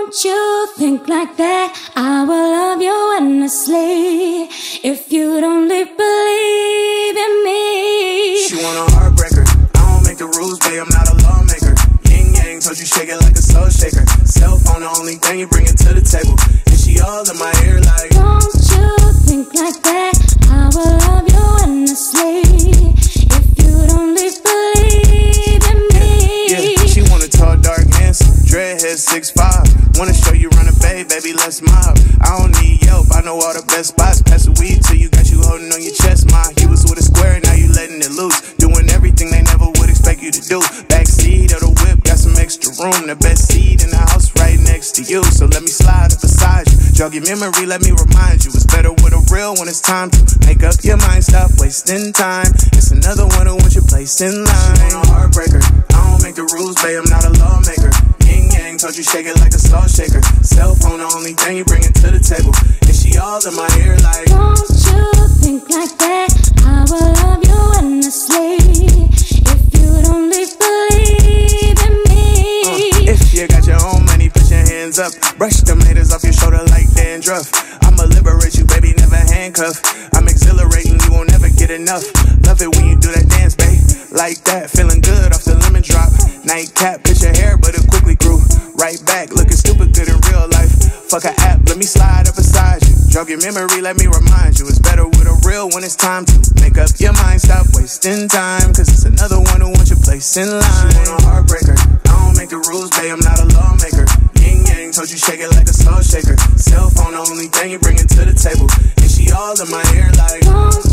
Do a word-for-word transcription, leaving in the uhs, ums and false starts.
Don't you think like that? I will love you endlessly if you'd only believe in me. She want a heartbreaker. I don't make the rules, babe, I'm not a lawmaker. Yin yang, told you shake it like a soul shaker. Cell phone the only thing you bring it to the table. And she all in my ear like, don't you think like that? I will love you endlessly if you'd only believe in me. Yeah, yeah. She want a tall, dark, handsome, dreadhead, six five. Wanna show you run a bay, baby, let's mob. I don't need Yelp, I know all the best spots. Pass the weed till you got you holding on your chest, ma. You was with a square, now you letting it loose. Doing everything they never would expect you to do. Backseat of the whip, got some extra room. The best seat in the house right next to you. So let me slide up beside you. Jog your memory, let me remind you. It's better with a real when it's time to make up your mind. Stop wasting time. It's another one who wants your place in line. She want a heartbreaker. I don't make the rules, babe, I'm not a lawmaker. Yin yang, told you shake it like a salt shaker. Cell phone the only thing you bring it to the table. And she all in my ear like, don't you think like that? I will love you endlessly if you'd only believe in me. uh, If you got your own money, put your hands up. Brush them haters off your shoulder like dandruff. I'ma liberate you, baby, never handcuff. I'm exhilarating, you won't never get enough. Love it when you do that dance, babe. Like that, feeling good off the lemon drop. Nightcap, pitch your hair, but it quickly grew. Right back, looking stupid good in real life. Fuck a app, let me slide up beside you. Jog your memory, let me remind you. It's better with a real when it's time to make up your mind. Stop wasting time, cause it's another one who wants your place in line. She want a heartbreaker. I don't make the rules, babe, I'm not a lawmaker. Yin yang, told you shake it like a soul shaker. Cell phone the only thing you bring it to the table. And she all in my ear like, don't